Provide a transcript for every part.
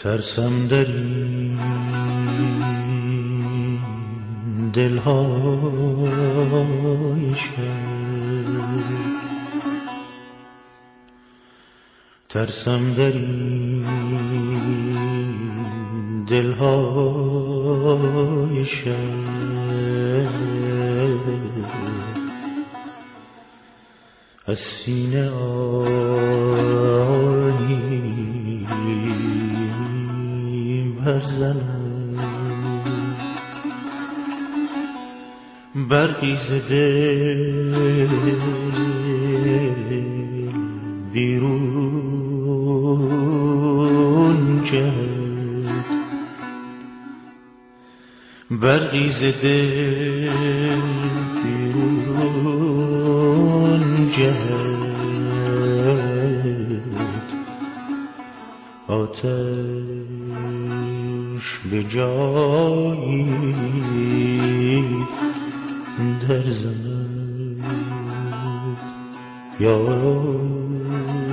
ترسم در این دلهای شب، ترسم در این دلهای شب، از سینه آهی برزنم، برقی ز دل بیرون جهد، برقی ز دل بیرون جهد، آتش به جایی در زند، یاد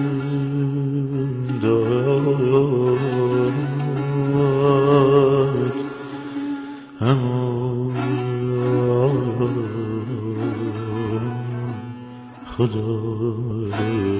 اما خدای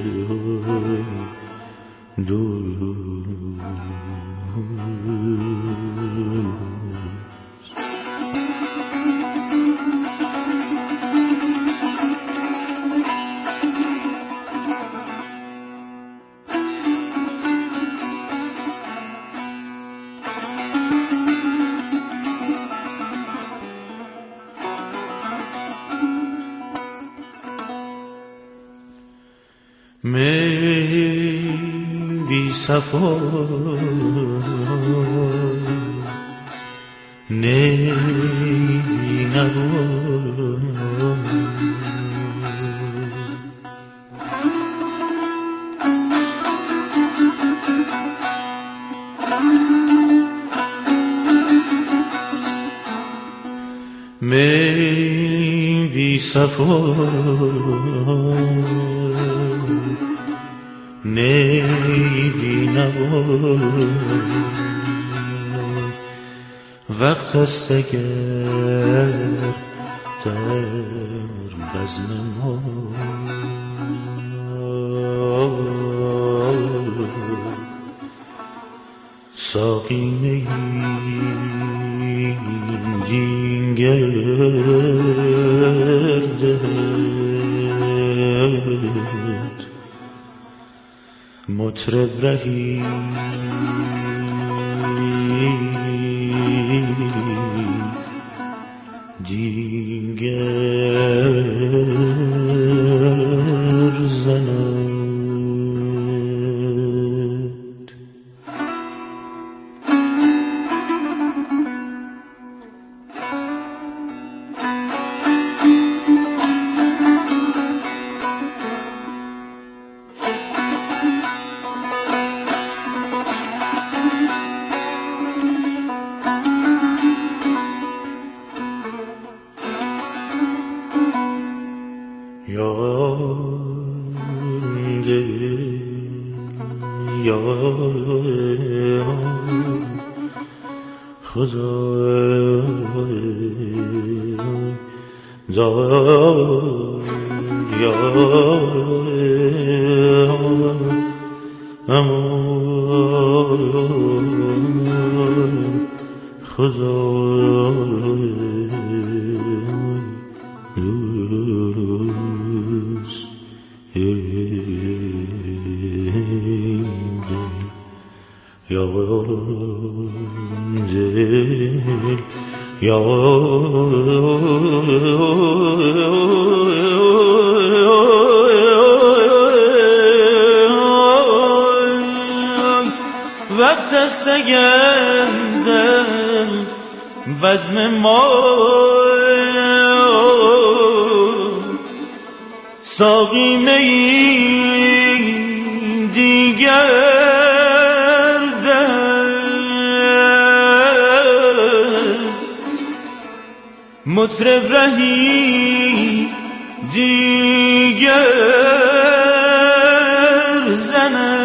می بی صفا نی بی نوا، می بی صفا نی بی نوا، وقت است اگر در بزم ما ساقی می دیگر دهد، مطرب رهی دیگر زند. وقت است اگر در بزم ما ساقی می دیگر دهد، مطرب رهی دیگر زند.